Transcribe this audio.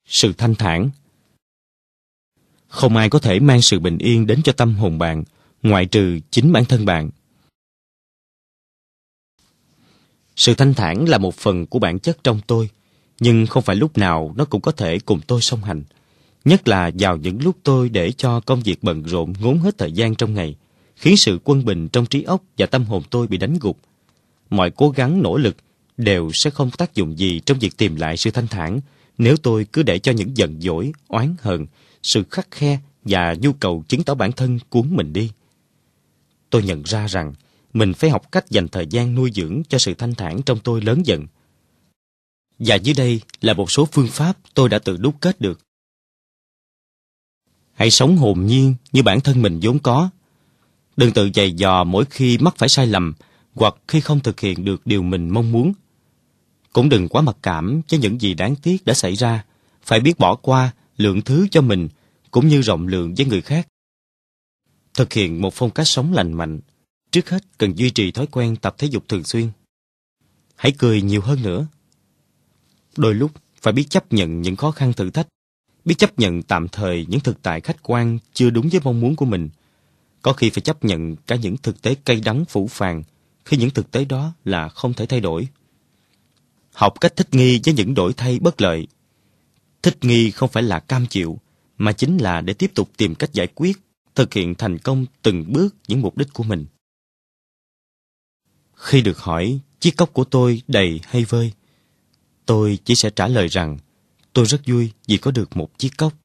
Sự thanh thản. Không ai có thể mang sự bình yên đến cho tâm hồn bạn, ngoại trừ chính bản thân bạn. Sự thanh thản là một phần của bản chất trong tôi, nhưng không phải lúc nào nó cũng có thể cùng tôi song hành. Nhất là vào những lúc tôi để cho công việc bận rộn ngốn hết thời gian trong ngày, khiến sự quân bình trong trí óc và tâm hồn tôi bị đánh gục. Mọi cố gắng nỗ lực đều sẽ không có tác dụng gì trong việc tìm lại sự thanh thản nếu tôi cứ để cho những giận dỗi, oán hờn, sự khắt khe và nhu cầu chứng tỏ bản thân cuốn mình đi. Tôi nhận ra rằng mình phải học cách dành thời gian nuôi dưỡng cho sự thanh thản trong tôi lớn dần. Và dưới đây là một số phương pháp tôi đã tự đúc kết được. Hãy sống hồn nhiên như bản thân mình vốn có. Đừng tự giày dò mỗi khi mắc phải sai lầm hoặc khi không thực hiện được điều mình mong muốn. Cũng đừng quá mặc cảm với những gì đáng tiếc đã xảy ra. Phải biết bỏ qua, lượng thứ cho mình cũng như rộng lượng với người khác. Thực hiện một phong cách sống lành mạnh. Trước hết cần duy trì thói quen tập thể dục thường xuyên. Hãy cười nhiều hơn nữa. Đôi lúc phải biết chấp nhận những khó khăn thử thách, biết chấp nhận tạm thời những thực tại khách quan chưa đúng với mong muốn của mình. Có khi phải chấp nhận cả những thực tế cay đắng phũ phàng khi những thực tế đó là không thể thay đổi. Học cách thích nghi với những đổi thay bất lợi. Thích nghi không phải là cam chịu, mà chính là để tiếp tục tìm cách giải quyết, thực hiện thành công từng bước những mục đích của mình. Khi được hỏi chiếc cốc của tôi đầy hay vơi, tôi chỉ sẽ trả lời rằng tôi rất vui vì có được một chiếc cốc.